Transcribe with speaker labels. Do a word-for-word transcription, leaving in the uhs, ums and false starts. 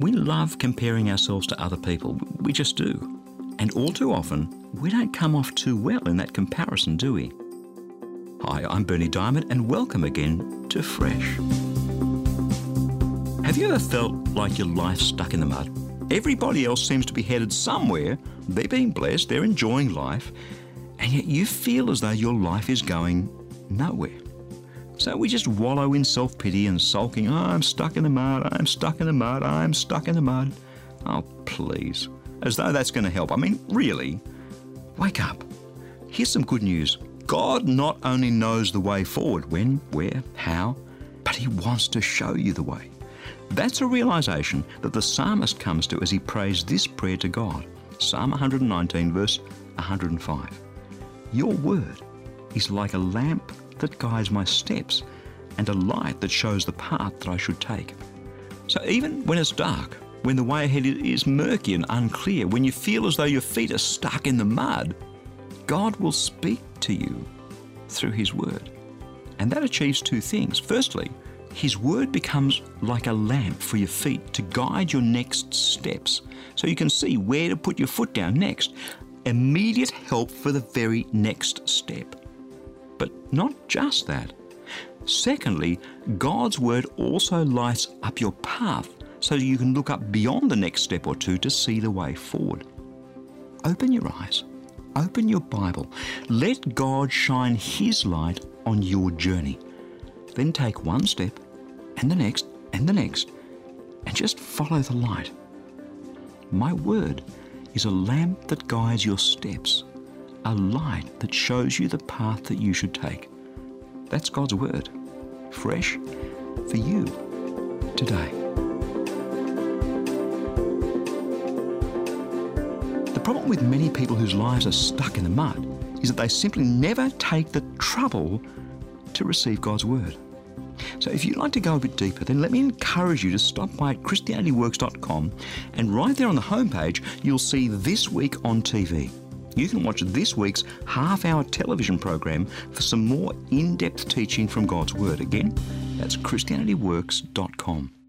Speaker 1: We love comparing ourselves to other people. We just do. And all too often, we don't come off too well in that comparison, do we? Hi, I'm Berni Dymet, and welcome again to Fresh. Have you ever felt like your life's stuck in the mud? Everybody else seems to be headed somewhere. They're being blessed, they're enjoying life, and yet you feel as though your life is going nowhere. So we just wallow in self-pity and sulking. Oh, I'm stuck in the mud, I'm stuck in the mud, I'm stuck in the mud. Oh, please. As though that's going to help. I mean, really, wake up. Here's some good news. God not only knows the way forward, when, where, how, but He wants to show you the way. That's a realization that the psalmist comes to as he prays this prayer to God. Psalm one nineteen, verse one hundred five. Your word is like a lamp that guides my steps and a light that shows the path that I should take. So even when it's dark, when the way ahead is murky and unclear, when you feel as though your feet are stuck in the mud, God will speak to you through His word. And that achieves two things. Firstly, His word becomes like a lamp for your feet to guide your next steps, so you can see where to put your foot down next. Immediate help for the very next step. But not just that. Secondly, God's word also lights up your path so you can look up beyond the next step or two to see the way forward. Open your eyes. Open your Bible. Let God shine His light on your journey. Then take one step and the next and the next and just follow the light. My word is a lamp that guides your steps, a light that shows you the path that you should take. That's God's word, fresh for you today. The problem with many people whose lives are stuck in the mud is that they simply never take the trouble to receive God's word. So if you'd like to go a bit deeper, then let me encourage you to stop by Christianity Works dot com, and right there on the homepage you'll see This Week on T V. You can watch this week's half-hour television program for some more in-depth teaching from God's Word. Again, that's Christianity Works dot com.